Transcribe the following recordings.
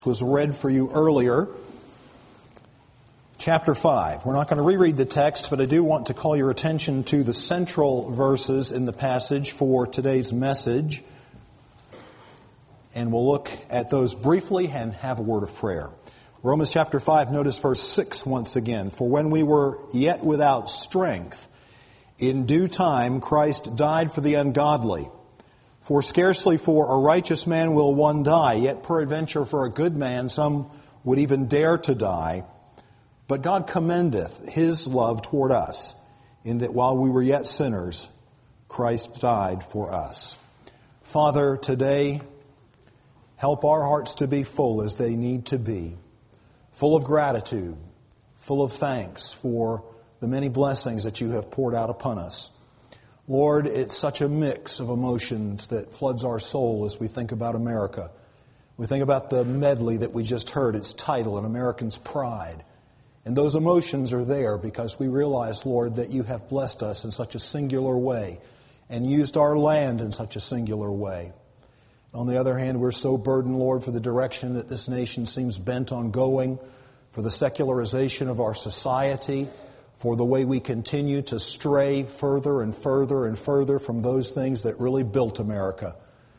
Was read for you earlier. Chapter 5. We're not going to reread the text, but I do want to call your attention to the central verses in the passage for today's message. And we'll look at those briefly and have a word of prayer. Romans chapter 5, notice verse 6 once again. For when we were yet without strength, in due time Christ died for the ungodly. For scarcely for a righteous man will one die, yet peradventure for a good man some would even dare to die. But God commendeth His love toward us, in that while we were yet sinners, Christ died for us. Father, today, help our hearts to be full as they need to be, full of gratitude, full of thanks for the many blessings that you have poured out upon us. Lord, it's such a mix of emotions that floods our soul as we think about America. We think about the medley that we just heard, its title, An American's Pride. And those emotions are there because we realize, Lord, that you have blessed us in such a singular way and used our land in such a singular way. On the other hand, we're so burdened, Lord, for the direction that this nation seems bent on going, for the secularization of our society, for the way we continue to stray further and further and further from those things that really built America.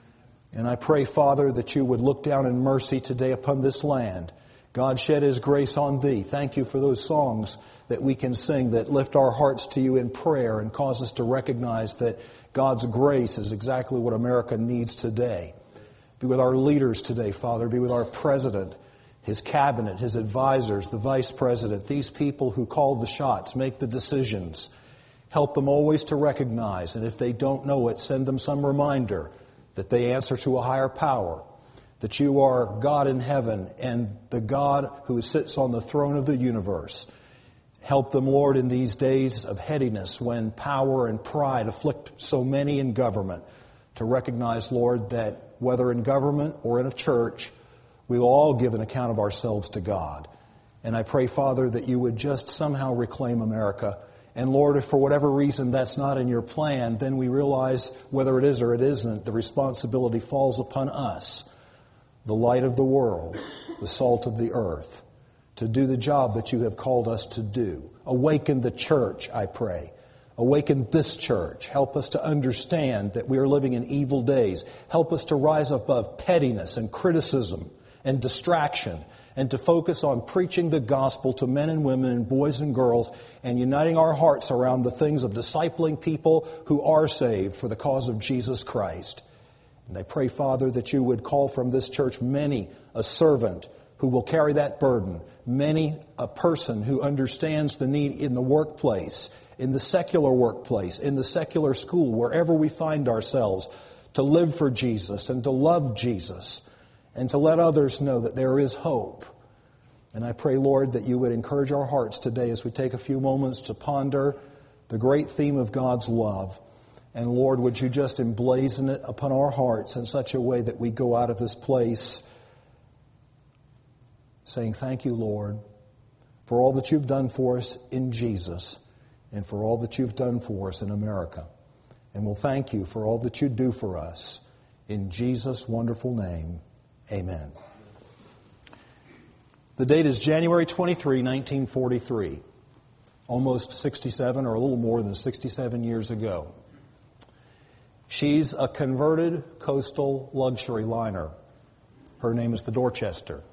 And I pray, Father, that you would look down in mercy today upon this land. God shed His grace on thee. Thank you for those songs that we can sing that lift our hearts to you in prayer and cause us to recognize that God's grace is exactly what America needs today. Be with our leaders today, Father. Be with our president, his cabinet, his advisors, the vice president, these people who call the shots, make the decisions. Help them always to recognize, and if they don't know it, send them some reminder that they answer to a higher power, that you are God in heaven and the God who sits on the throne of the universe. Help them, Lord, in these days of headiness when power and pride afflict so many in government, to recognize, Lord, that whether in government or in a church, we will all give an account of ourselves to God. And I pray, Father, that you would just somehow reclaim America. And Lord, if for whatever reason that's not in your plan, then we realize whether it is or it isn't, the responsibility falls upon us, the light of the world, the salt of the earth, to do the job that you have called us to do. Awaken the church, I pray. Awaken this church. Help us to understand that we are living in evil days. Help us to rise above pettiness and criticism and distraction, and to focus on preaching the gospel to men and women and boys and girls, and uniting our hearts around the things of discipling people who are saved for the cause of Jesus Christ. And I pray, Father, that you would call from this church many a servant who will carry that burden, many a person who understands the need in the workplace, in the secular workplace, in the secular school, wherever we find ourselves, to live for Jesus and to love Jesus, and to let others know that there is hope. And I pray, Lord, that you would encourage our hearts today as we take a few moments to ponder the great theme of God's love. And Lord, would you just emblazon it upon our hearts in such a way that we go out of this place saying, thank you, Lord, for all that you've done for us in Jesus and for all that you've done for us in America. And we'll thank you for all that you do for us. In Jesus' wonderful name, amen. The date is January 23, 1943, almost 67 or a little more than 67 years ago. She's a converted coastal luxury liner. Her name is the Dorchester.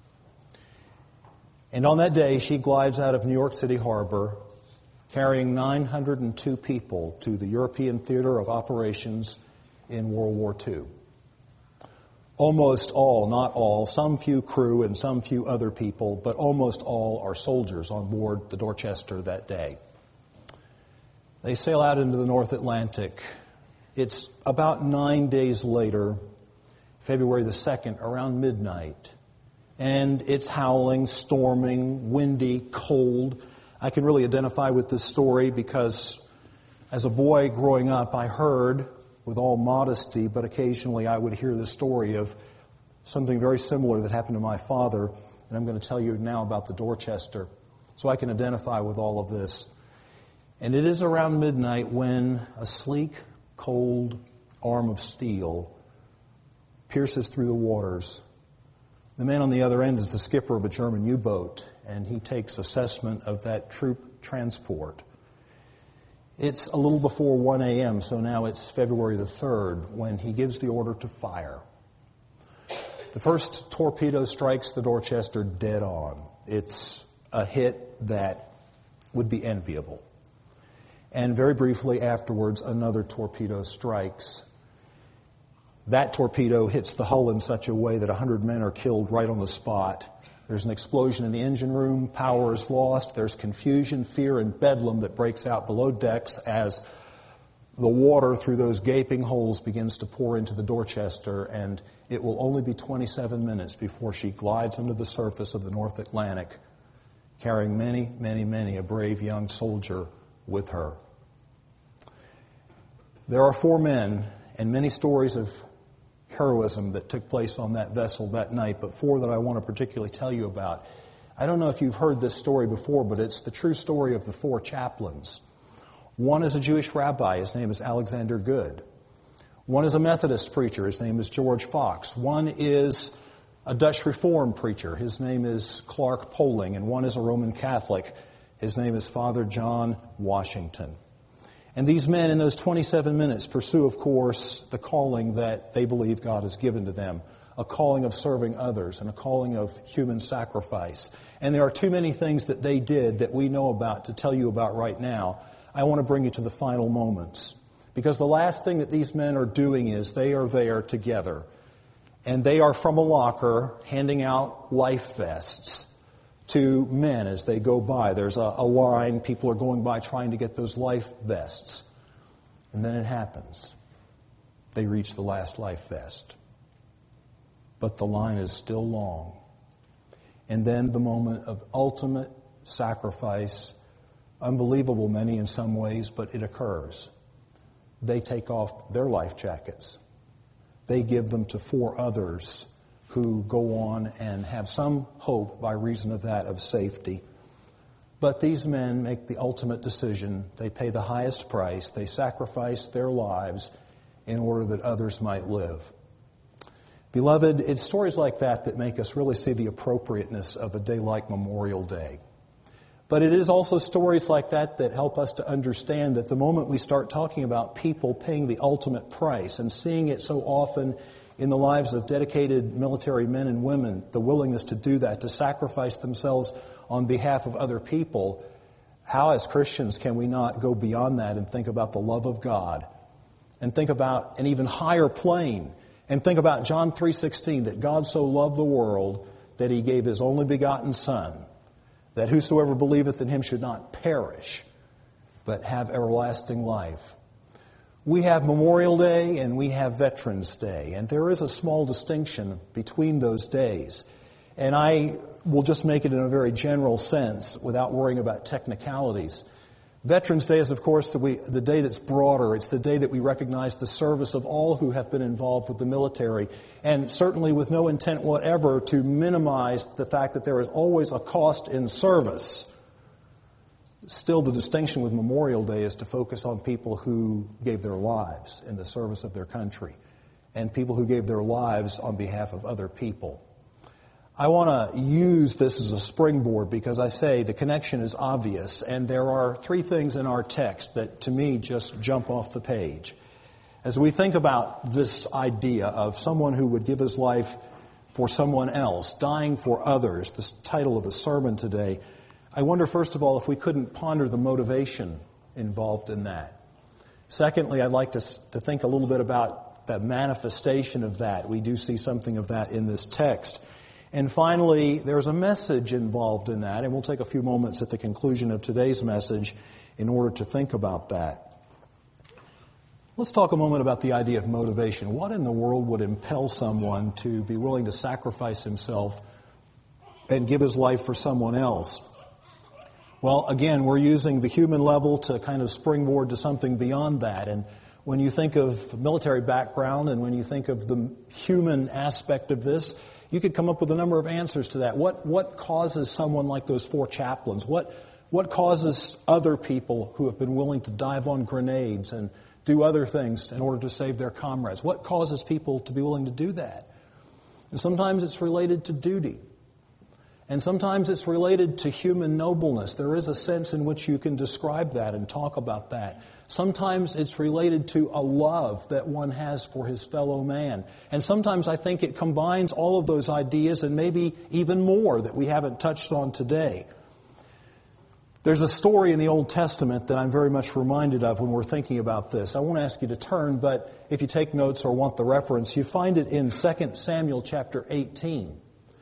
And on that day, she glides out of New York City Harbor, carrying 902 people to the European Theater of Operations in World War II. Almost all, not all, some few crew and some few other people, but almost all are soldiers on board the Dorchester that day. They sail out into the North Atlantic. It's about 9 days later, February the 2nd, around midnight. And it's howling, storming, windy, cold. I can really identify with this story because as a boy growing up, I heard, with all modesty, but occasionally I would hear the story of something very similar that happened to my father. And I'm going to tell you now about the Dorchester, so I can identify with all of this. And it is around midnight when a sleek, cold arm of steel pierces through the waters The man on the other end is the skipper of a German U-boat, and he takes assessment of that troop transport. It's a little before 1 a.m., so now it's February the 3rd, when he gives the order to fire. The first torpedo strikes the Dorchester dead on. It's a hit that would be enviable. And very briefly afterwards, another torpedo strikes. That torpedo hits the hull in such a way that 100 men are killed right on the spot. There's an explosion in the engine room, power is lost, there's confusion, fear, and bedlam that breaks out below decks as the water through those gaping holes begins to pour into the Dorchester, and it will only be 27 minutes before she glides under the surface of the North Atlantic, carrying many, many, many a brave young soldier with her. There are 4 men and many stories of heroism that took place on that vessel that night, but 4 that I want to particularly tell you about. I don't know if you've heard this story before, but it's the true story of the 4 chaplains. One is a Jewish rabbi. His name is Alexander Good. One is a Methodist preacher. His name is George Fox. One is a Dutch Reformed preacher. His name is Clark Poling. And one is a Roman Catholic. His name is Father John Washington. And these men, in those 27 minutes, pursue, of course, the calling that they believe God has given to them, a calling of serving others and a calling of human sacrifice. And there are too many things that they did that we know about to tell you about right now. I want to bring you to the final moments. Because the last thing that these men are doing is they are there together. And they are from a locker handing out life vests to men as they go by. There's a line. People are going by trying to get those life vests. And then it happens. They reach the last life vest. But the line is still long. And then the moment of ultimate sacrifice, unbelievable many in some ways, but it occurs. They take off their life jackets. They give them to 4 others who go on and have some hope by reason of that of safety. But these men make the ultimate decision. They pay the highest price. They sacrifice their lives in order that others might live. Beloved, it's stories like that that make us really see the appropriateness of a day like Memorial Day. But it is also stories like that that help us to understand that the moment we start talking about people paying the ultimate price and seeing it so often in the lives of dedicated military men and women, the willingness to do that, to sacrifice themselves on behalf of other people, how as Christians can we not go beyond that and think about the love of God and think about an even higher plane and think about John 3:16, that God so loved the world that He gave His only begotten Son, that whosoever believeth in Him should not perish, but have everlasting life. We have Memorial Day and we have Veterans Day, and there is a small distinction between those days. And I will just make it in a very general sense without worrying about technicalities. Veterans Day is, of course, the day that's broader. It's the day that we recognize the service of all who have been involved with the military, and certainly with no intent whatever to minimize the fact that there is always a cost in service. Still, the distinction with Memorial Day is to focus on people who gave their lives in the service of their country and people who gave their lives on behalf of other people. I want to use this as a springboard because I say the connection is obvious, and there are 3 things in our text that to me just jump off the page. As we think about this idea of someone who would give his life for someone else, dying for others, this title of the sermon today, I wonder first of all if we couldn't ponder the motivation involved in that. Secondly, I'd like to think a little bit about the manifestation of that. We do see something of that in this text. And finally, there's a message involved in that, and we'll take a few moments at the conclusion of today's message in order to think about that. Let's talk a moment about the idea of motivation. What in the world would impel someone to be willing to sacrifice himself and give his life for someone else? Well, again, we're using the human level to kind of springboard to something beyond that. And when you think of military background and when you think of the human aspect of this, you could come up with a number of answers to that. What causes someone like those 4 chaplains? What causes other people who have been willing to dive on grenades and do other things in order to save their comrades? What causes people to be willing to do that? And sometimes it's related to duty. And sometimes it's related to human nobleness. There is a sense in which you can describe that and talk about that. Sometimes it's related to a love that one has for his fellow man. And sometimes I think it combines all of those ideas and maybe even more that we haven't touched on today. There's a story in the Old Testament that I'm very much reminded of when we're thinking about this. I won't ask you to turn, but if you take notes or want the reference, you find it in 2 Samuel chapter 18.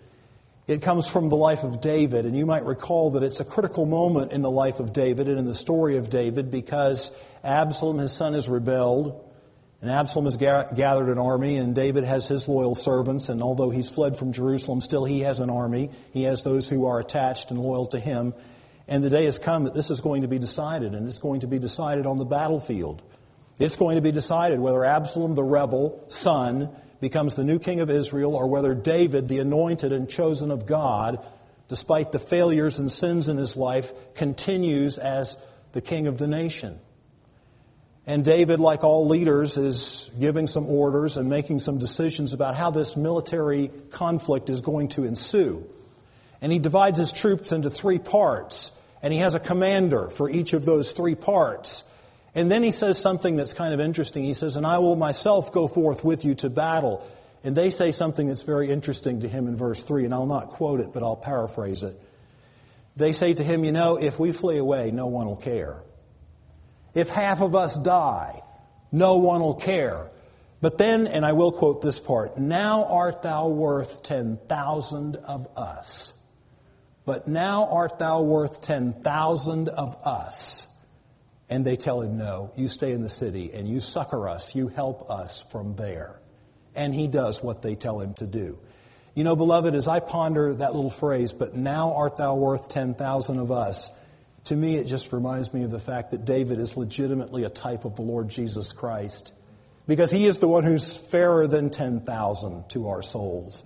It comes from the life of David, and you might recall that it's a critical moment in the life of David and in the story of David because Absalom, his son, has rebelled, and Absalom has gathered an army, and David has his loyal servants, and although he's fled from Jerusalem, still he has an army. He has those who are attached and loyal to him. And the day has come that this is going to be decided, and it's going to be decided on the battlefield. It's going to be decided whether Absalom, the rebel son, becomes the new king of Israel, or whether David, the anointed and chosen of God, despite the failures and sins in his life, continues as the king of the nation. And David, like all leaders, is giving some orders and making some decisions about how this military conflict is going to ensue. And he divides his troops into 3 parts, and he has a commander for each of those 3 parts. And then he says something that's kind of interesting. He says, "And I will myself go forth with you to battle." And they say something that's very interesting to him in verse 3, and I'll not quote it, but I'll paraphrase it. They say to him, if we flee away, no one will care. If half of us die, no one will care. But then, and I will quote this part, "Now art thou worth 10,000 of us. But now art thou worth 10,000 of us." And they tell him, "No, you stay in the city and you succor us, you help us from there." And he does what they tell him to do. Beloved, as I ponder that little phrase, "But now art thou worth 10,000 of us," to me it just reminds me of the fact that David is legitimately a type of the Lord Jesus Christ. Because he is the one who's fairer than 10,000 to our souls.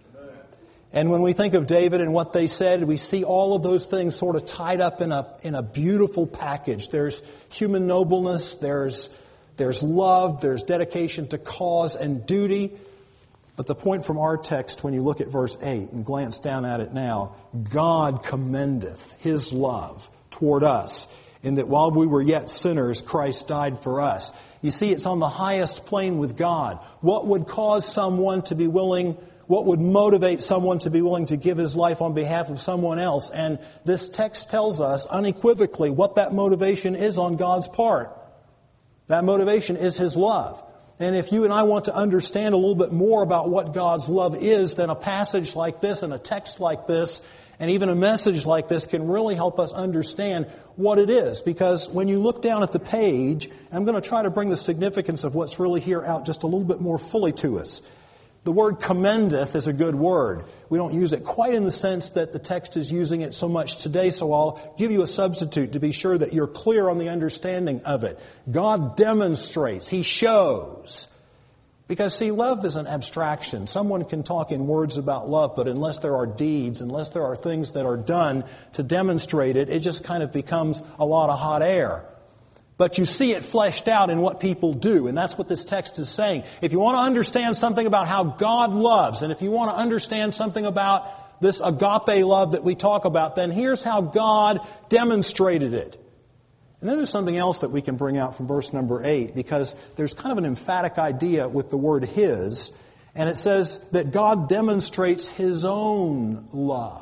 And when we think of David and what they said, we see all of those things sort of tied up in a beautiful package. There's human nobleness, there's love, there's dedication to cause and duty. But the point from our text, when you look at verse 8 and glance down at it now, God commendeth His love toward us, in that while we were yet sinners, Christ died for us. You see, it's on the highest plane with God. What would cause someone to be willing, what would motivate someone to be willing to give his life on behalf of someone else? And this text tells us unequivocally what that motivation is on God's part. That motivation is His love. And if you and I want to understand a little bit more about what God's love is, then a passage like this and a text like this and even a message like this can really help us understand what it is. Because when you look down at the page, I'm going to try to bring the significance of what's really here out just a little bit more fully to us. The word commendeth is a good word. We don't use it quite in the sense that the text is using it so much today, so I'll give you a substitute to be sure that you're clear on the understanding of it. God demonstrates. He shows. Because, see, love is an abstraction. Someone can talk in words about love, but unless there are deeds, unless there are things that are done to demonstrate it, it just kind of becomes a lot of hot air. But you see it fleshed out in what people do, and that's what this text is saying. If you want to understand something about how God loves, and if you want to understand something about this agape love that we talk about, then here's how God demonstrated it. And then there's something else that we can bring out from verse number 8, because there's kind of an emphatic idea with the word His, and it says that God demonstrates His own love.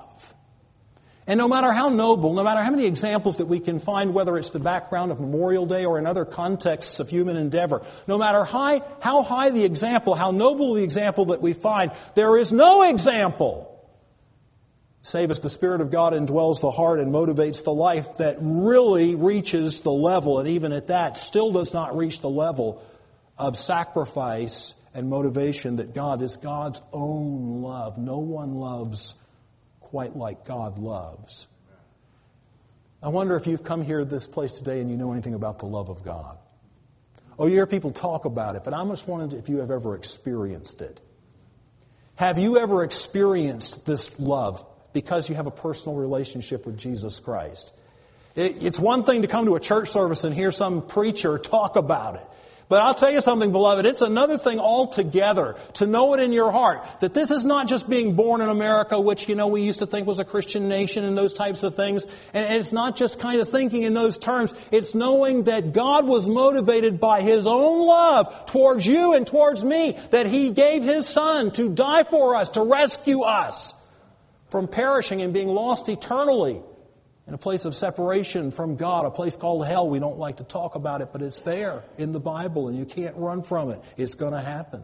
And no matter how noble, no matter how many examples that we can find, whether it's the background of Memorial Day or in other contexts of human endeavor, no matter how high the example, how noble the example that we find, there is no example, save as the Spirit of God indwells the heart and motivates the life, that really reaches the level, and even at that, still does not reach the level of sacrifice and motivation that God is God's own love. No one loves quite like God loves. I wonder if you've come here to this place today and you know anything about the love of God. Oh, you hear people talk about it, but I just wondered if you have ever experienced it. Have you ever experienced this love because you have a personal relationship with Jesus Christ? It's one thing to come to a church service and hear some preacher talk about it. But I'll tell you something, beloved, it's another thing altogether to know it in your heart that this is not just being born in America, which, we used to think was a Christian nation and those types of things. And it's not just kind of thinking in those terms. It's knowing that God was motivated by His own love towards you and towards me, that He gave His Son to die for us, to rescue us from perishing and being lost eternally in a place of separation from God, a place called hell. We don't like to talk about it, but it's there in the Bible and you can't run from it. It's going to happen.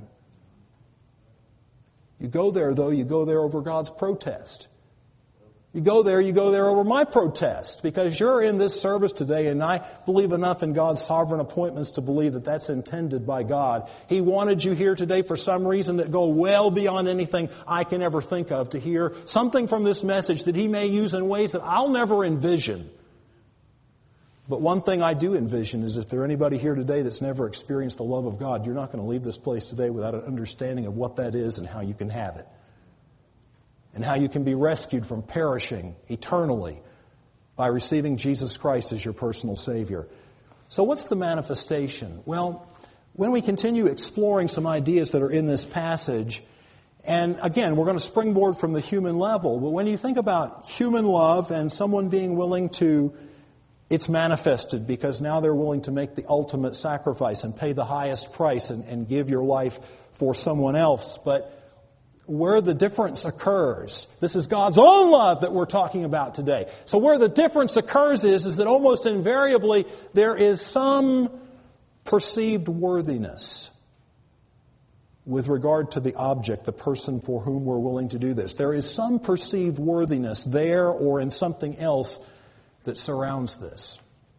You go there, though, you go there over God's protest. You go there over my protest, because you're in this service today, and I believe enough in God's sovereign appointments to believe that that's intended by God. He wanted you here today for some reason that go well beyond anything I can ever think of, to hear something from this message that He may use in ways that I'll never envision. But one thing I do envision is if there's anybody here today that's never experienced the love of God, you're not going to leave this place today without an understanding of what that is and how you can have it. And how you can be rescued from perishing eternally by receiving Jesus Christ as your personal Savior. So what's the manifestation? Well, when we continue exploring some ideas that are in this passage, and again, we're going to springboard from the human level, but when you think about human love and someone being willing to, it's manifested because now they're willing to make the ultimate sacrifice and pay the highest price and give your life for someone else. But where the difference occurs, this is God's own love that we're talking about today. So where the difference occurs is that almost invariably there is some perceived worthiness with regard to the object, the person for whom we're willing to do this. There is some perceived worthiness there or in something else that surrounds this.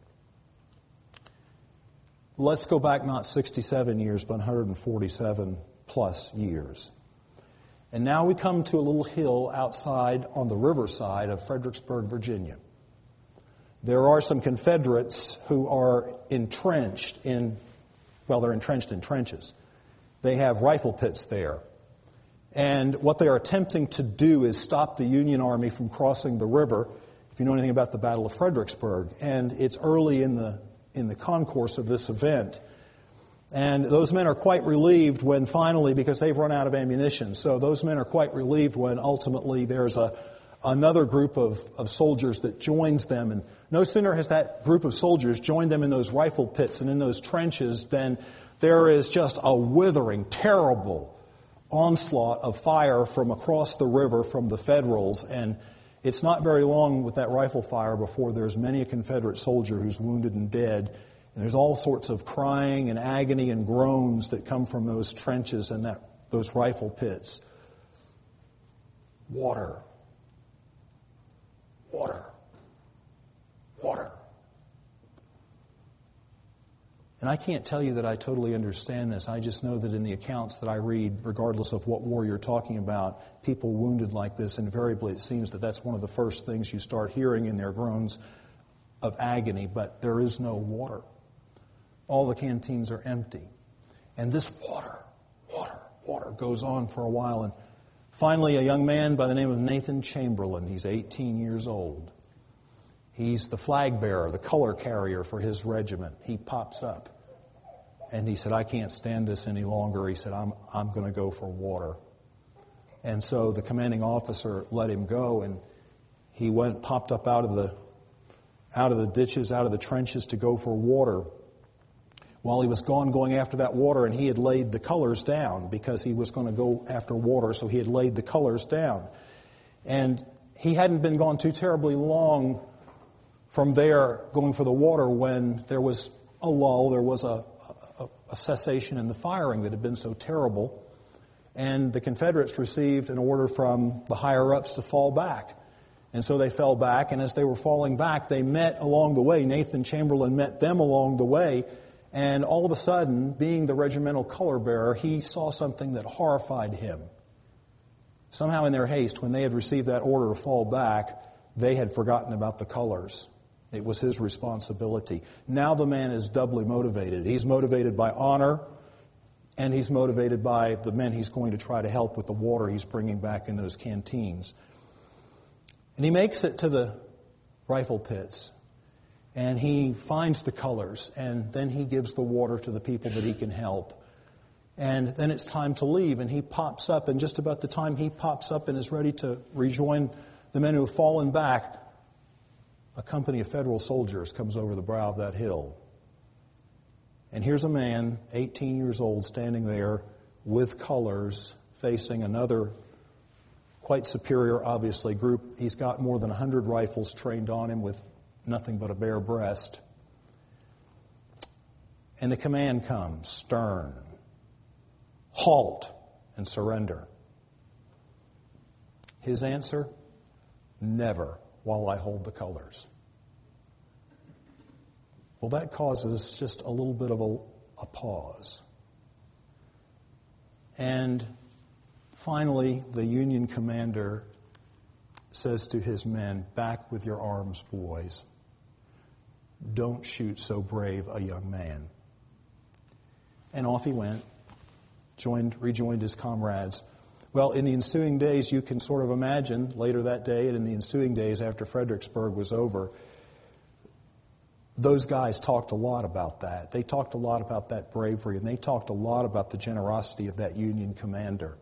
Let's go back not 67 years, but 147 plus years. And now we come to a little hill outside on the riverside of Fredericksburg, Virginia. There are some Confederates who are entrenched in trenches. They have rifle pits there. And what they are attempting to do is stop the Union Army from crossing the river, if you know anything about the Battle of Fredericksburg. And it's early in the concourse of this event. And those men are quite relieved when finally, because they've run out of ammunition, so those men are quite relieved when ultimately there's another group of soldiers that joins them. And no sooner has that group of soldiers joined them in those rifle pits and in those trenches than there is just a withering, terrible onslaught of fire from across the river from the Federals. And it's not very long with that rifle fire before there's many a Confederate soldier who's wounded and dead. And there's all sorts of crying and agony and groans that come from those trenches and those rifle pits. Water. Water. Water. And I can't tell you that I totally understand this. I just know that in the accounts that I read, regardless of what war you're talking about, people wounded like this, invariably it seems that that's one of the first things you start hearing in their groans of agony, but there is no water. All the canteens are empty. And this water goes on for a while. And finally, a young man by the name of Nathan Chamberlain, he's 18 years old. He's the flag bearer, the color carrier for his regiment. He pops up. And he said, I can't stand this any longer. He said, I'm going to go for water. And so the commanding officer let him go, and he popped up out of the ditches, out of the trenches to go for water. While he was going after that water, and he had laid the colors down because he was going to go after water, so he had laid the colors down. And he hadn't been gone too terribly long from there going for the water when there was a lull, there was a cessation in the firing that had been so terrible. And the Confederates received an order from the higher-ups to fall back. And so they fell back, and as they were falling back, they met along the way. Nathan Chamberlain met them along the way. And all of a sudden, being the regimental color bearer, he saw something that horrified him. Somehow in their haste, when they had received that order to fall back, they had forgotten about the colors. It was his responsibility. Now the man is doubly motivated. He's motivated by honor, and he's motivated by the men he's going to try to help with the water he's bringing back in those canteens. And he makes it to the rifle pits. And he finds the colors, and then he gives the water to the people that he can help. And then it's time to leave, and he pops up, and just about the time he pops up and is ready to rejoin the men who have fallen back, a company of federal soldiers comes over the brow of that hill. And here's a man, 18 years old, standing there with colors, facing another quite superior, obviously, group. He's got more than 100 rifles trained on him with nothing but a bare breast. And the command comes, stern, halt, and surrender. His answer, never while I hold the colors. Well, that causes just a little bit of a pause. And finally, the Union commander says to his men, back with your arms, boys. Don't shoot so brave a young man. And off he went, rejoined his comrades. Well, in the ensuing days, you can sort of imagine, later that day and in the ensuing days after Fredericksburg was over, those guys talked a lot about that. They talked a lot about that bravery, and they talked a lot about the generosity of that Union commander.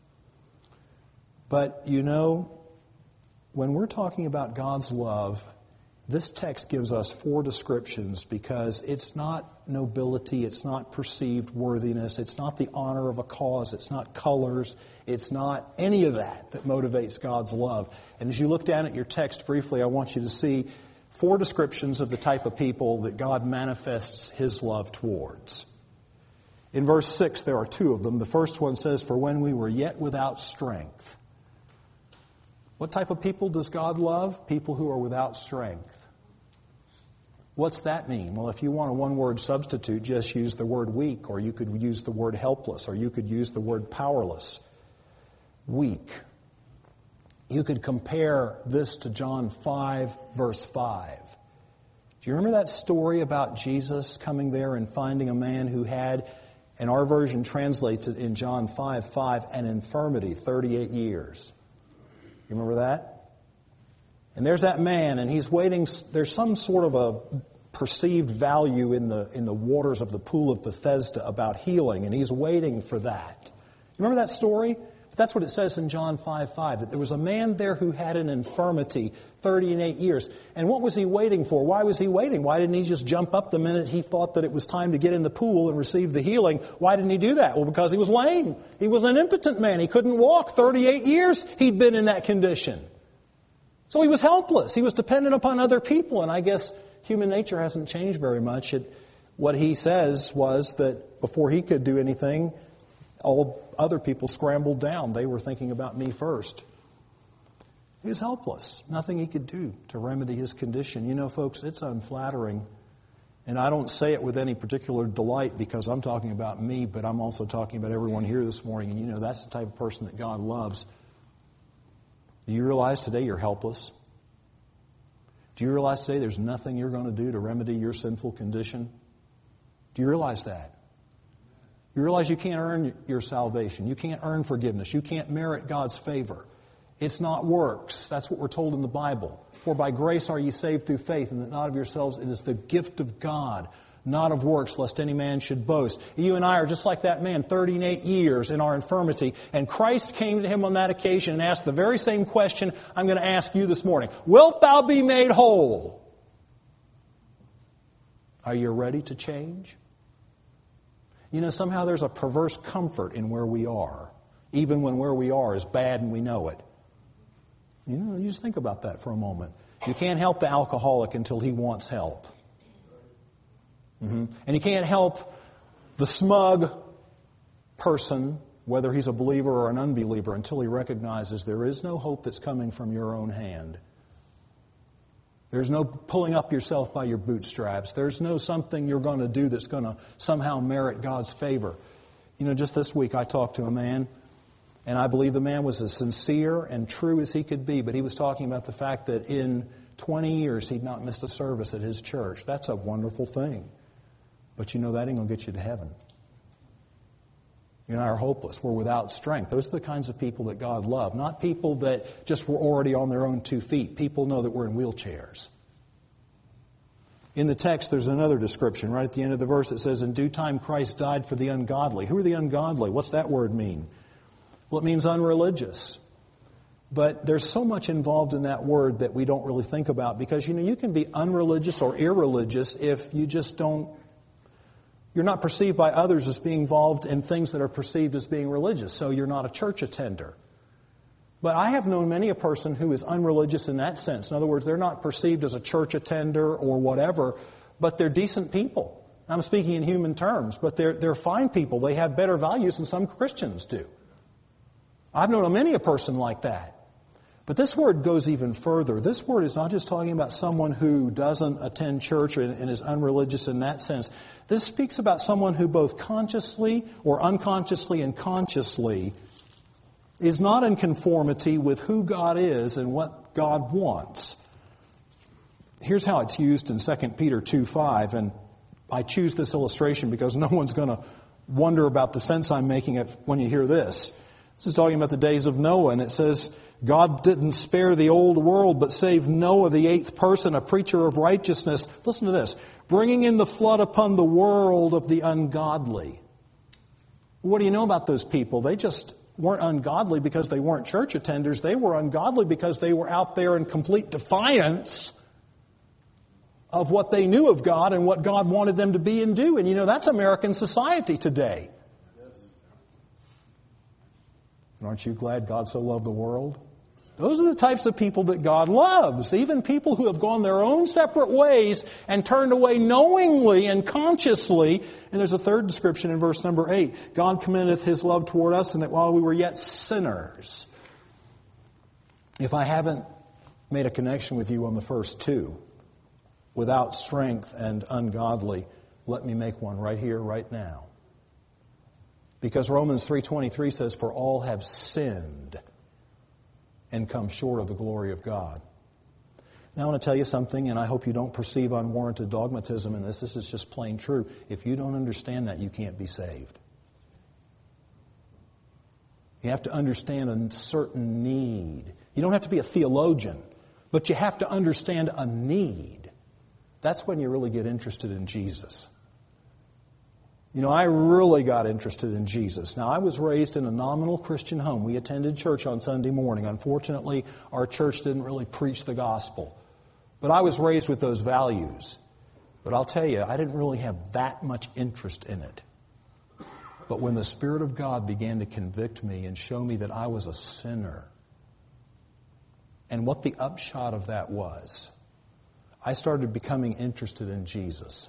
But, you know, when we're talking about God's love, this text gives us 4 descriptions because it's not nobility, it's not perceived worthiness, it's not the honor of a cause, it's not colors, it's not any of that motivates God's love. And as you look down at your text briefly, I want you to see 4 descriptions of the type of people that God manifests His love towards. In verse 6, there are 2 of them. The first one says, for when we were yet without strength. What type of people does God love? People who are without strength. What's that mean? Well, if you want a one-word substitute, just use the word weak, or you could use the word helpless, or you could use the word powerless. Weak. You could compare this to John 5, verse 5. Do you remember that story about Jesus coming there and finding a man who had, and our version translates it in John 5:5, an infirmity, 38 years. You remember that? And there's that man, and he's waiting. There's some sort of a perceived value in the waters of the pool of Bethesda about healing, and he's waiting for that. You remember that story? But that's what it says in John 5:5, that there was a man there who had an infirmity 38 years. And what was he waiting for? Why was he waiting? Why didn't he just jump up the minute he thought that it was time to get in the pool and receive the healing? Why didn't he do that? Well, because he was lame. He was an impotent man. He couldn't walk. 38 years he'd been in that condition. So he was helpless. He was dependent upon other people. And I guess human nature hasn't changed very much. What he says was that before he could do anything, all other people scrambled down. They were thinking about me first. He was helpless. Nothing he could do to remedy his condition. You know, folks, it's unflattering. And I don't say it with any particular delight because I'm talking about me, but I'm also talking about everyone here this morning. And you know, that's the type of person that God loves. Do you realize today you're helpless? Do you realize today there's nothing you're going to do to remedy your sinful condition? Do you realize that? You realize you can't earn your salvation. You can't earn forgiveness. You can't merit God's favor. It's not works. That's what we're told in the Bible. For by grace are ye saved through faith, and that not of yourselves. It is the gift of God, not of works, lest any man should boast. You and I are just like that man, 38 years in our infirmity. And Christ came to him on that occasion and asked the very same question I'm going to ask you this morning. Wilt thou be made whole? Are you ready to change? You know, somehow there's a perverse comfort in where we are, even when where we are is bad and we know it. You know, you just think about that for a moment. You can't help the alcoholic until he wants help. And you can't help the smug person, whether he's a believer or an unbeliever, until he recognizes there is no hope that's coming from your own hand. There's no pulling up yourself by your bootstraps. There's no something you're going to do that's going to somehow merit God's favor. You know, just this week I talked to a man, and I believe the man was as sincere and true as he could be, but he was talking about the fact that in 20 years he'd not missed a service at his church. That's a wonderful thing. But you know, that ain't going to get you to heaven. You and I are hopeless. We're without strength. Those are the kinds of people that God loved. Not people that just were already on their own 2 feet. People know that we're in wheelchairs. In the text, there's another description. Right at the end of the verse, it says, in due time Christ died for the ungodly. Who are the ungodly? What's that word mean? Well, it means unreligious. But there's so much involved in that word that we don't really think about because, you can be unreligious or irreligious if you just you're not perceived by others as being involved in things that are perceived as being religious. So you're not a church attender. But I have known many a person who is unreligious in that sense. In other words, they're not perceived as a church attender or whatever, but they're decent people. I'm speaking in human terms, but they're fine people. They have better values than some Christians do. I've known many a person like that. But this word goes even further. This word is not just talking about someone who doesn't attend church and is unreligious in that sense. This speaks about someone who both consciously or unconsciously and consciously is not in conformity with who God is and what God wants. Here's how it's used in 2 Peter 2:5, and I choose this illustration because no one's going to wonder about the sense I'm making when you hear this. This is talking about the days of Noah, and it says, God didn't spare the old world, but saved Noah, the eighth person, a preacher of righteousness. Listen to this. Bringing in the flood upon the world of the ungodly. What do you know about those people? They just weren't ungodly because they weren't church attenders. They were ungodly because they were out there in complete defiance of what they knew of God and what God wanted them to be and do. And that's American society today. And aren't you glad God so loved the world? Those are the types of people that God loves. Even people who have gone their own separate ways and turned away knowingly and consciously. And there's a third description in verse number 8. God commendeth His love toward us, and that while we were yet sinners. If I haven't made a connection with you on the first two, without strength and ungodly, let me make one right here, right now. Because Romans 3:23 says, for all have sinned and come short of the glory of God. Now I want to tell you something, and I hope you don't perceive unwarranted dogmatism in this. This is just plain true. If you don't understand that, you can't be saved. You have to understand a certain need. You don't have to be a theologian, but you have to understand a need. That's when you really get interested in Jesus. I really got interested in Jesus. Now, I was raised in a nominal Christian home. We attended church on Sunday morning. Unfortunately, our church didn't really preach the gospel. But I was raised with those values. But I'll tell you, I didn't really have that much interest in it. But when the Spirit of God began to convict me and show me that I was a sinner, and what the upshot of that was, I started becoming interested in Jesus.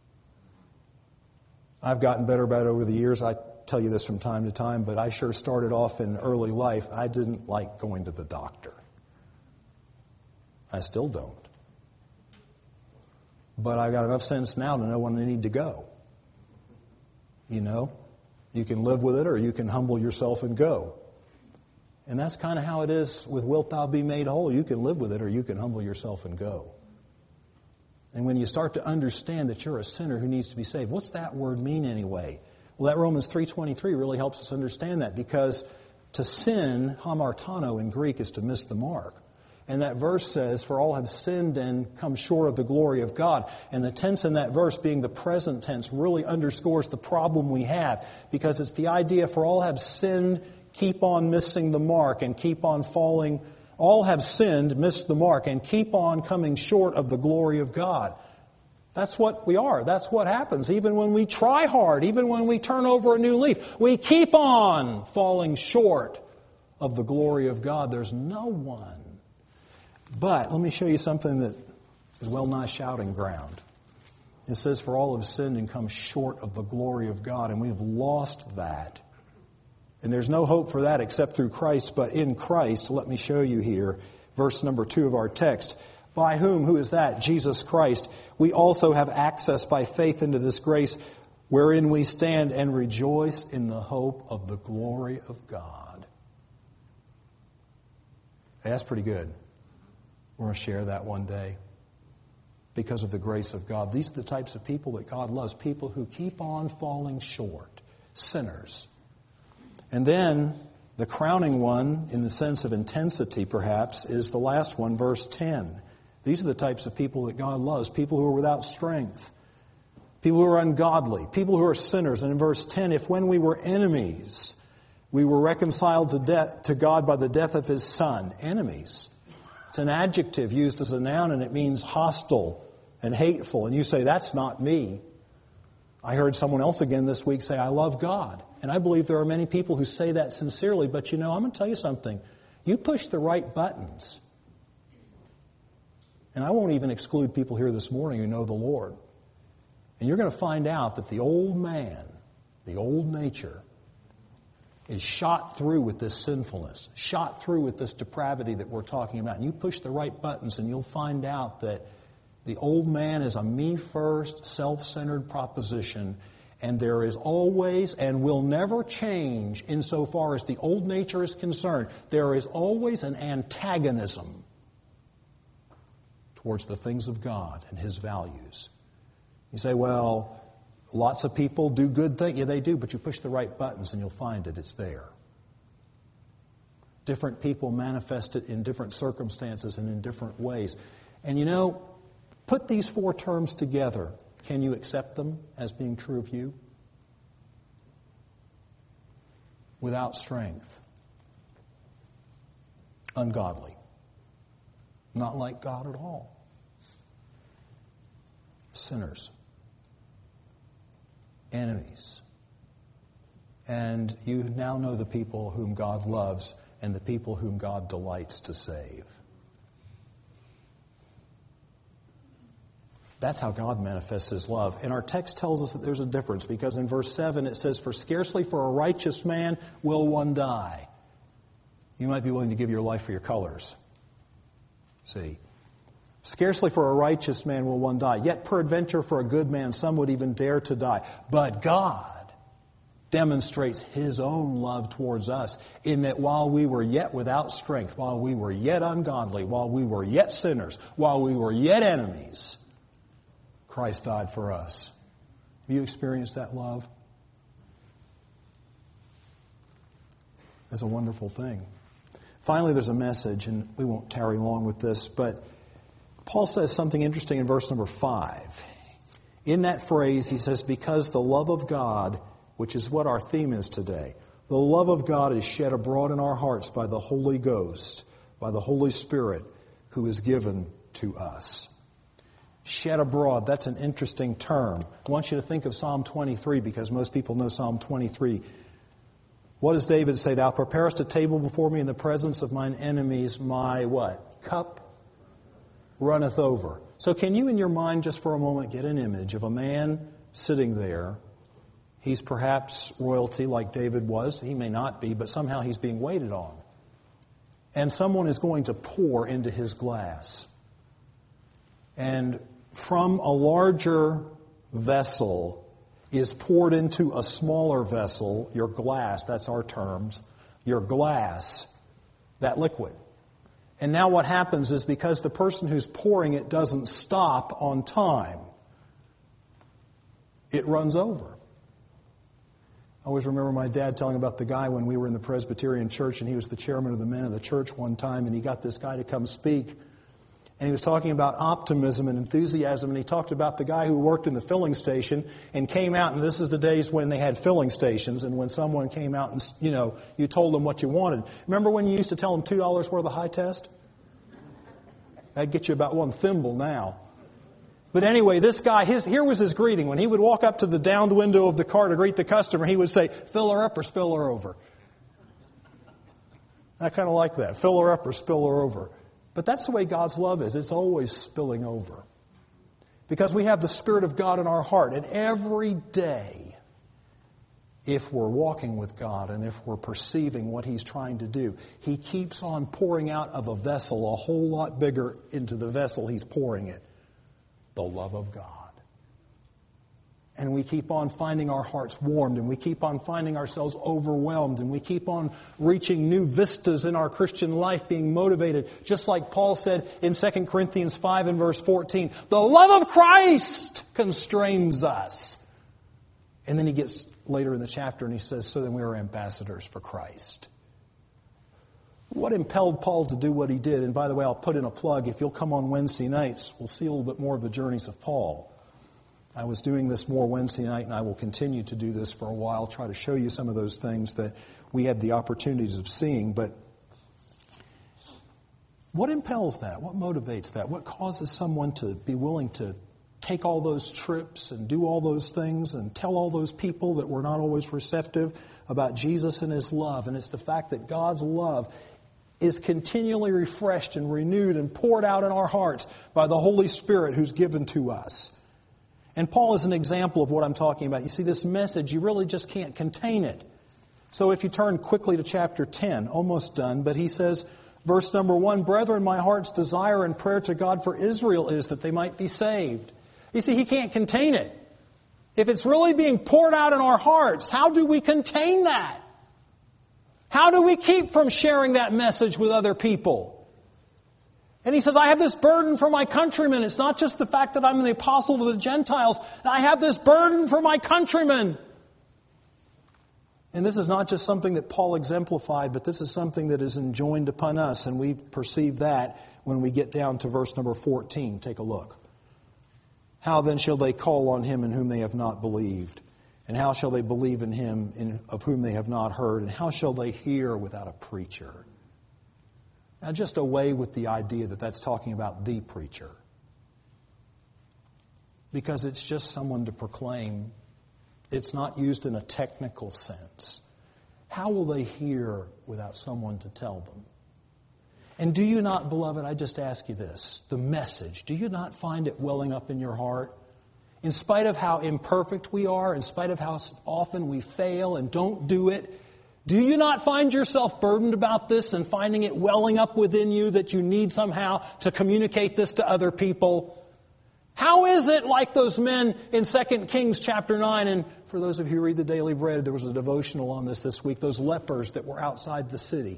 I've gotten better about it over the years. I tell you this from time to time, but I sure started off in early life. I didn't like going to the doctor. I still don't. But I've got enough sense now to know when I need to go. You can live with it or you can humble yourself and go. And that's kind of how it is with wilt thou be made whole. You can live with it or you can humble yourself and go. And when you start to understand that you're a sinner who needs to be saved, what's that word mean anyway? Well, that Romans 3:23 really helps us understand that, because to sin, hamartano in Greek, is to miss the mark. And that verse says, for all have sinned and come short of the glory of God. And the tense in that verse, being the present tense, really underscores the problem we have, because it's the idea, for all have sinned, keep on missing the mark and keep on falling. All have sinned, missed the mark, and keep on coming short of the glory of God. That's what we are. That's what happens. Even when we try hard, even when we turn over a new leaf, we keep on falling short of the glory of God. There's no one. But let me show you something that is well nigh shouting ground. It says, for all have sinned and come short of the glory of God, and we have lost that. And there's no hope for that except through Christ. But in Christ, let me show you here, verse number 2 of our text. By whom, who is that? Jesus Christ. We also have access by faith into this grace, wherein we stand and rejoice in the hope of the glory of God. Hey, that's pretty good. We're going to share that one day because of the grace of God. These are the types of people that God loves, people who keep on falling short, sinners. And then the crowning one, in the sense of intensity perhaps, is the last one, verse 10. These are the types of people that God loves, people who are without strength, people who are ungodly, people who are sinners. And in verse 10, if when we were enemies, we were reconciled to God by the death of His Son. Enemies. It's an adjective used as a noun, and it means hostile and hateful. And you say, that's not me. I heard someone else again this week say, I love God. And I believe there are many people who say that sincerely. But you know, I'm going to tell you something. You push the right buttons. And I won't even exclude people here this morning who know the Lord. And you're going to find out that the old man, the old nature, is shot through with this sinfulness, shot through with this depravity that we're talking about. And you push the right buttons and you'll find out that the old man is a me-first, self-centered proposition, and there is always and will never change insofar as the old nature is concerned. There is always an antagonism towards the things of God and His values. You say, well, lots of people do good things. Yeah, they do, but you push the right buttons and you'll find it. It's there. Different people manifest it in different circumstances and in different ways. And you know, put these four terms together. Can you accept them as being true of you? Without strength. Ungodly. Not like God at all. Sinners. Enemies. And you now know the people whom God loves and the people whom God delights to save. That's how God manifests His love. And our text tells us that there's a difference, because in verse 7 it says, for scarcely for a righteous man will one die. You might be willing to give your life for your colors. See? Scarcely for a righteous man will one die. Yet peradventure for a good man some would even dare to die. But God demonstrates His own love towards us in that while we were yet without strength, while we were yet ungodly, while we were yet sinners, while we were yet enemies, Christ died for us. Have you experienced that love? That's a wonderful thing. Finally, there's a message, and we won't tarry long with this, but Paul says something interesting in verse number 5. In that phrase, he says, because the love of God, which is what our theme is today, the love of God is shed abroad in our hearts by the Holy Ghost, by the Holy Spirit, who is given to us. Shed abroad, that's an interesting term. I want you to think of Psalm 23, because most people know Psalm 23. What does David say? Thou preparest a table before me in the presence of mine enemies. My what? Cup runneth over. So can you in your mind just for a moment get an image of a man sitting there? He's perhaps royalty like David was. He may not be, but somehow he's being waited on. And someone is going to pour into his glass. And from a larger vessel is poured into a smaller vessel, your glass, that's our terms, your glass, that liquid. And now what happens is, because the person who's pouring it doesn't stop on time, it runs over. I always remember my dad telling about the guy when we were in the Presbyterian church, and he was the chairman of the men of the church one time, and he got this guy to come speak. And he was talking about optimism and enthusiasm, and he talked about the guy who worked in the filling station and came out, and this is the days when they had filling stations, and when someone came out and, you told them what you wanted. Remember when you used to tell them $2 worth of high test? That'd get you about one thimble now. But anyway, this guy, here was his greeting. When he would walk up to the downed window of the car to greet the customer, he would say, fill her up or spill her over. I kind of like that. Fill her up or spill her over. But that's the way God's love is. It's always spilling over. Because we have the Spirit of God in our heart. And every day, if we're walking with God and if we're perceiving what He's trying to do, He keeps on pouring out of a vessel a whole lot bigger into the vessel He's pouring it. The love of God. And we keep on finding our hearts warmed, and we keep on finding ourselves overwhelmed, and we keep on reaching new vistas in our Christian life, being motivated, just like Paul said in 2 Corinthians 5 and verse 14, the love of Christ constrains us. And then he gets later in the chapter and he says, so then we are ambassadors for Christ. What impelled Paul to do what he did? And by the way, I'll put in a plug. If you'll come on Wednesday nights, we'll see a little bit more of the journeys of Paul. I was doing this more Wednesday night, and I will continue to do this for a while, try to show you some of those things that we had the opportunities of seeing. But what impels that? What motivates that? What causes someone to be willing to take all those trips and do all those things and tell all those people that were not always receptive about Jesus and His love? And it's the fact that God's love is continually refreshed and renewed and poured out in our hearts by the Holy Spirit who's given to us. And Paul is an example of what I'm talking about. You see, this message, you really just can't contain it. So if you turn quickly to chapter 10, almost done, but he says, verse number 1, "Brethren, my heart's desire and prayer to God for Israel is that they might be saved." You see, he can't contain it. If it's really being poured out in our hearts, how do we contain that? How do we keep from sharing that message with other people? And he says, I have this burden for my countrymen. It's not just the fact that I'm the apostle to the Gentiles. I have this burden for my countrymen. And this is not just something that Paul exemplified, but this is something that is enjoined upon us. And we perceive that when we get down to verse number 14. Take a look. "How then shall they call on Him in whom they have not believed? And how shall they believe in Him of whom they have not heard? And how shall they hear without a preacher?" Now, just away with the idea that that's talking about the preacher. Because it's just someone to proclaim. It's not used in a technical sense. How will they hear without someone to tell them? And do you not, beloved, I just ask you this, the message, do you not find it welling up in your heart? In spite of how imperfect we are, in spite of how often we fail and don't do it, do you not find yourself burdened about this and finding it welling up within you that you need somehow to communicate this to other people? How is it like those men in 2 Kings chapter 9? And for those of you who read the Daily Bread, there was a devotional on this week. Those lepers that were outside the city.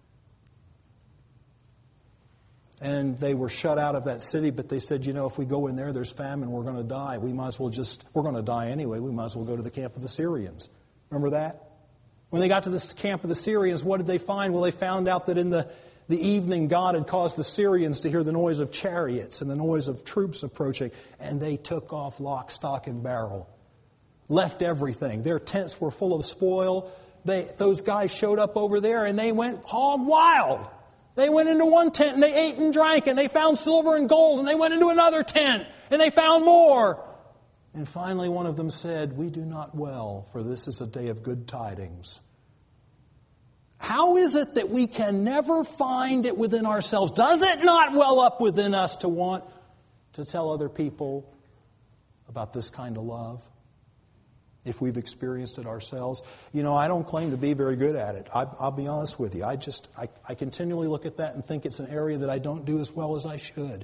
And they were shut out of that city, but they said, if we go in there, there's famine, we're going to die. We're going to die anyway. We might as well go to the camp of the Syrians. Remember that? When they got to this camp of the Syrians, what did they find? Well, they found out that in the evening, God had caused the Syrians to hear the noise of chariots and the noise of troops approaching, and they took off lock, stock, and barrel. Left everything. Their tents were full of spoil. Those guys showed up over there, and they went hog wild. They went into one tent and they ate and drank and they found silver and gold, and they went into another tent and they found more. And finally one of them said, "We do not well, for this is a day of good tidings." How is it that we can never find it within ourselves? Does it not well up within us to want to tell other people about this kind of love? If we've experienced it ourselves. I don't claim to be very good at it. I'll be honest with you. I continually look at that and think it's an area that I don't do as well as I should.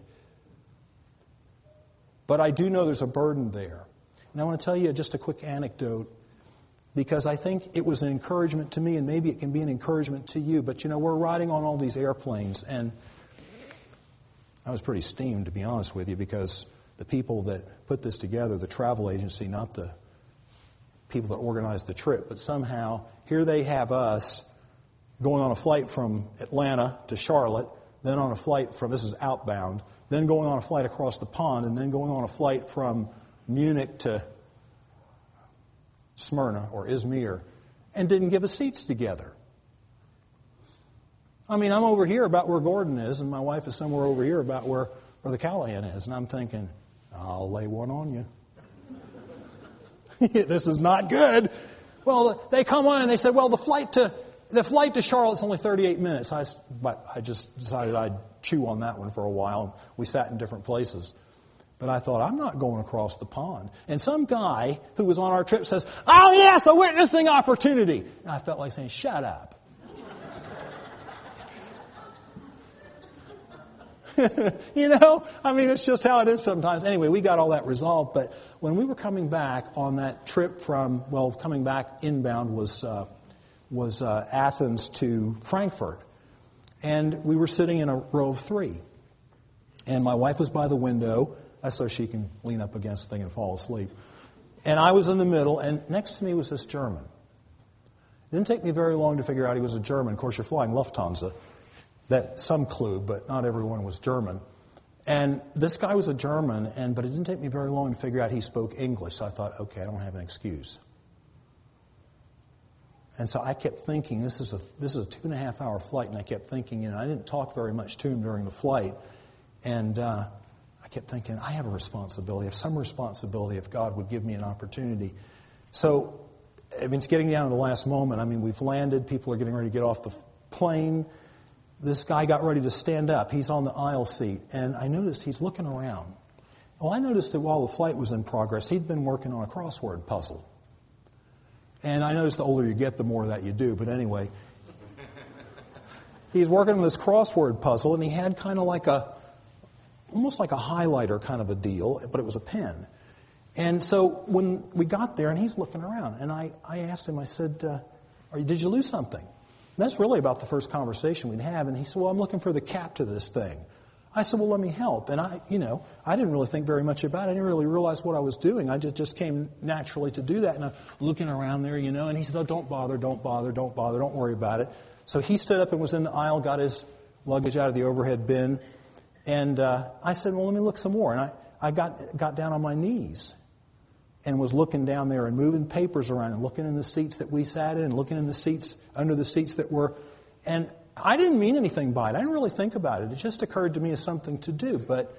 But I do know there's a burden there. And I want to tell you just a quick anecdote, because I think it was an encouragement to me, and maybe it can be an encouragement to you. But we're riding on all these airplanes, and I was pretty steamed, to be honest with you, because the people that put this together, the travel agency, not the people that organized the trip, but somehow here they have us going on a flight from Atlanta to Charlotte, then on a flight from, this is outbound, then going on a flight across the pond, and then going on a flight from Munich to Smyrna or Izmir, and didn't give us seats together. I mean, I'm over here about where Gordon is, and my wife is somewhere over here about where the Callahan is, and I'm thinking, I'll lay one on you. This is not good. Well, they come on and they said, well, the flight to Charlotte's only 38 minutes. But I just decided I'd chew on that one for a while. We sat in different places. But I thought, I'm not going across the pond. And some guy who was on our trip says, "Oh yes, a witnessing opportunity." And I felt like saying, shut up. It's just how it is sometimes. Anyway, we got all that resolved. But when we were coming back on that trip coming back inbound was Athens to Frankfurt. And we were sitting in a row of 3. And my wife was by the window, so she can lean up against the thing and fall asleep. And I was in the middle, and next to me was this German. It didn't take me very long to figure out he was a German. Of course, you're flying Lufthansa. that some clue, but not everyone was German. And this guy was a German, but it didn't take me very long to figure out he spoke English. So I thought, okay, I don't have an excuse. And so I kept thinking, this is a 2.5-hour flight, and I kept thinking, I didn't talk very much to him during the flight, and I kept thinking, I have a responsibility, I have some responsibility if God would give me an opportunity. So, it's getting down to the last moment. We've landed, people are getting ready to get off the plane. This guy got ready to stand up. He's on the aisle seat, and I noticed he's looking around. Well, I noticed that while the flight was in progress, he'd been working on a crossword puzzle. And I noticed the older you get, the more that you do. But anyway, he's working on this crossword puzzle, and he had kind of almost like a highlighter kind of a deal, but it was a pen. And so when we got there, and he's looking around, and I asked him, I said, did you lose something? And that's really about the first conversation we'd have. And he said, well, I'm looking for the cap to this thing. I said, well, let me help. And I didn't really think very much about it. I didn't really realize what I was doing. I just came naturally to do that. And I'm looking around there, and he said, oh, don't bother, don't worry about it. So he stood up and was in the aisle, got his luggage out of the overhead bin. And I said, well, let me look some more. And I got down on my knees and was looking down there and moving papers around and looking in the seats that we sat in and looking in the seats, under the seats that were, and I didn't mean anything by it. I didn't really think about it. It just occurred to me as something to do. But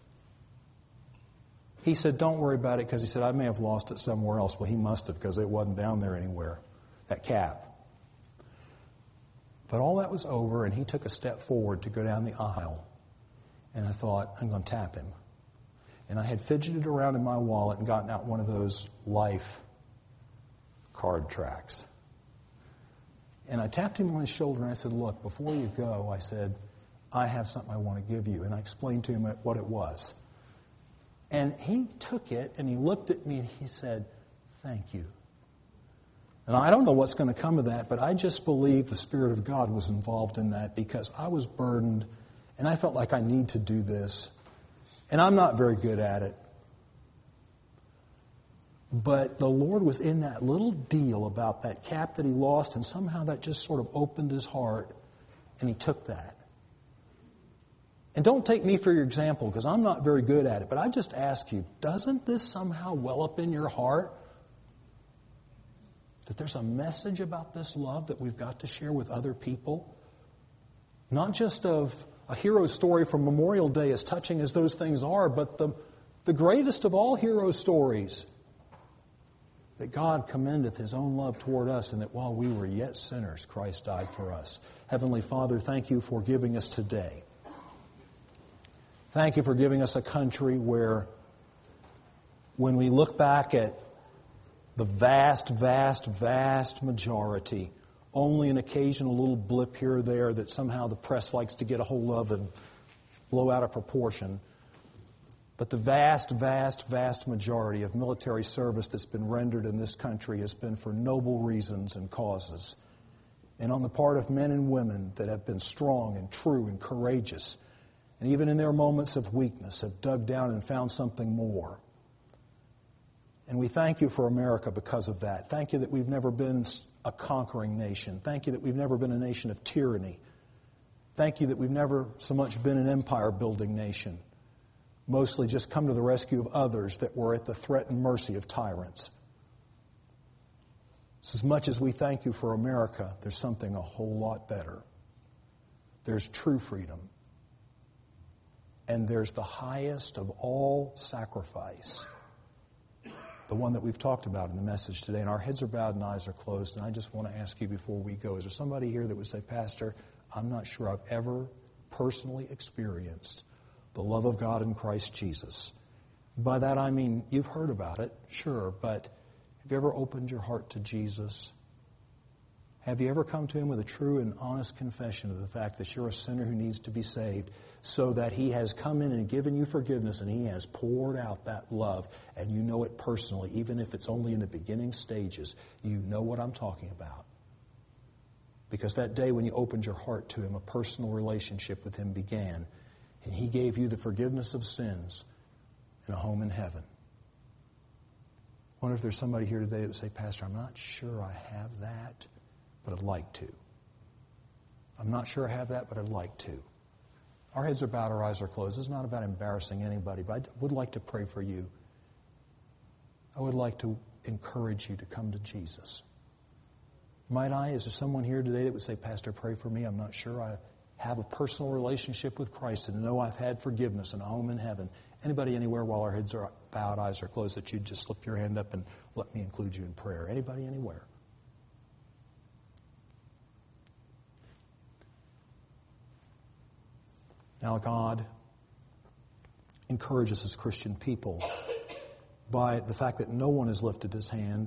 he said, don't worry about it, because he said, I may have lost it somewhere else. Well, he must have, because it wasn't down there anywhere, that cap. But all that was over, and he took a step forward to go down the aisle. And I thought, I'm going to tap him. And I had fidgeted around in my wallet and gotten out one of those Life card tracks. And I tapped him on his shoulder and I said, look, before you go, I said, I have something I want to give you. And I explained to him what it was. And he took it and he looked at me and he said, thank you. And I don't know what's going to come of that, but I just believe the Spirit of God was involved in that, because I was burdened and I felt like I need to do this. And I'm not very good at it. But the Lord was in that little deal about that cap that he lost, and somehow that just sort of opened his heart, and he took that. And don't take me for your example, because I'm not very good at it, but I just ask you, doesn't this somehow well up in your heart that there's a message about this love that we've got to share with other people? Not just of a hero story from Memorial Day, as touching as those things are, but the greatest of all hero stories, that God commendeth His own love toward us, and that while we were yet sinners, Christ died for us. Heavenly Father, thank you for giving us today. Thank you for giving us a country where, when we look back at the vast, vast, vast majority, only an occasional little blip here or there that somehow the press likes to get a hold of and blow out of proportion. But the vast, vast, vast majority of military service that's been rendered in this country has been for noble reasons and causes. And on the part of men and women that have been strong and true and courageous, and even in their moments of weakness have dug down and found something more. And we thank you for America because of that. Thank you that we've never been a conquering nation. Thank you that we've never been a nation of tyranny. Thank you that we've never so much been an empire-building nation. Mostly just come to the rescue of others that were at the threat and mercy of tyrants. So as much as we thank you for America, there's something a whole lot better. There's true freedom. And there's the highest of all sacrifice, the one that we've talked about in the message today. And our heads are bowed and eyes are closed. And I just want to ask you before we go, is there somebody here that would say, Pastor, I'm not sure I've ever personally experienced the love of God in Christ Jesus. By that I mean, you've heard about it, sure, but have you ever opened your heart to Jesus? Have you ever come to Him with a true and honest confession of the fact that you're a sinner who needs to be saved, so that He has come in and given you forgiveness and He has poured out that love, and you know it personally, even if it's only in the beginning stages? You know what I'm talking about. Because that day when you opened your heart to Him, a personal relationship with Him began, and He gave you the forgiveness of sins and a home in heaven. I wonder if there's somebody here today that would say, Pastor, I'm not sure I have that, but I'd like to. I'm not sure I have that, but I'd like to. Our heads are bowed, our eyes are closed. It's not about embarrassing anybody, but I would like to pray for you. I would like to encourage you to come to Jesus. Might I, is there someone here today that would say, Pastor, pray for me? I'm not sure I have a personal relationship with Christ and know I've had forgiveness and a home in heaven. Anybody anywhere while our heads are bowed, eyes are closed, that you'd just slip your hand up and let me include you in prayer? Anybody anywhere? Now God encourages us as Christian people by the fact that no one has lifted his hand.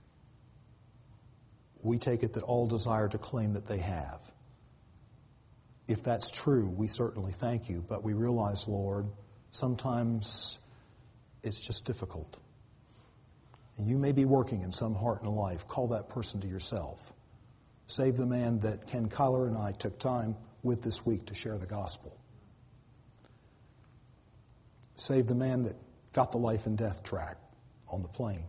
We take it that all desire to claim that they have. If that's true, we certainly thank you, but we realize, Lord, sometimes it's just difficult. And you may be working in some heart and life. Call that person to yourself. Save the man that Ken Kyler and I took time with this week to share the gospel. Save the man that got the life and death track on the plane.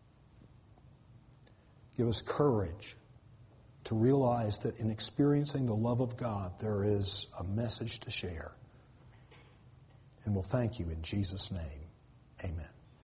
Give us courage to realize that in experiencing the love of God, there is a message to share. And we'll thank you in Jesus' name. Amen.